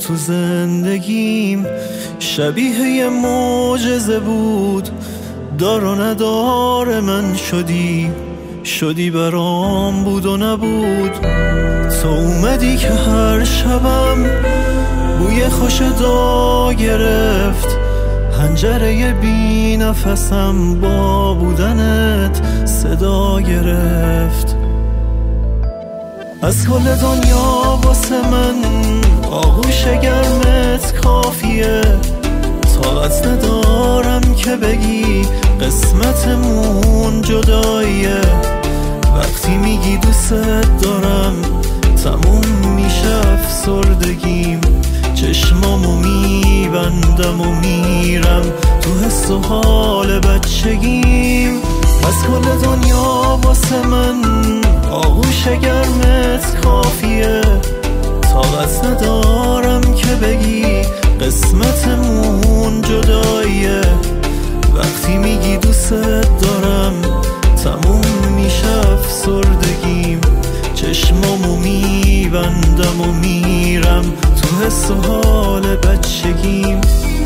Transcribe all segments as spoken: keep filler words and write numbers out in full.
تو زندگیم شبیه یه معجزه بود، دار و ندار من شدی، شدی برام بود و نبود. تو اومدی که هر شبم بوی خوش دا گرفت، حنجره بی نفسم با بودنت صدا گرفت. از کل دنیا واسه من آغوش گرمت کافیه، طاقت ندارم که بگی قسمتمون جداییه. وقتی میگی دوست دارم تموم میشه افسردگیم، چشمامو میبندم و میرم تو حس و حال بچگیم. از کل دنیا واسه من آغوش گرمت کافیه، طاقت ندارم که بگی قسمتمون جداییه. وقتی میگی دوست دارم تموم میشه افسردگیم، چشمامو میبندم و میرم تو حس و حال بچگیم.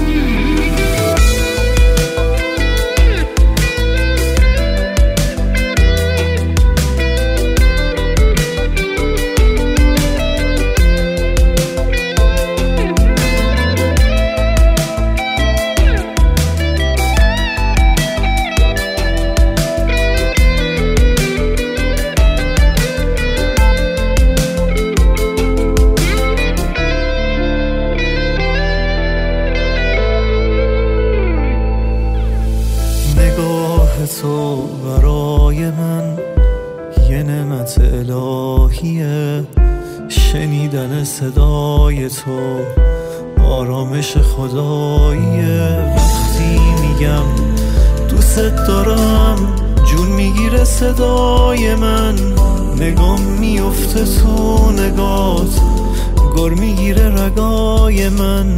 تو برای من یه نعمت الهیه، شنیدن صدای تو آرامش خداییه. وقتی میگم دوست دارم جون میگیره صدای من، نگام میفته تو نگات، گر میگیره رگای من.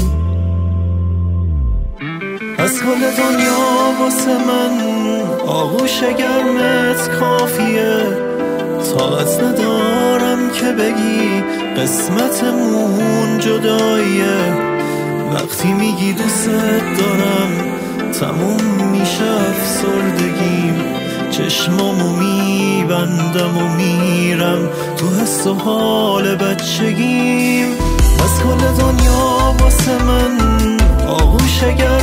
از کل دنیا واسه من آغوش گرمت کافیه، طاقت ندارم که بگی قسمتمون جداییه. وقتی میگی دوست دارم تموم میشه افسردگیم، چشمامو میبندم و میرم تو حس و حال بچگیم. از کل دنیا واسه من آغوش گرمت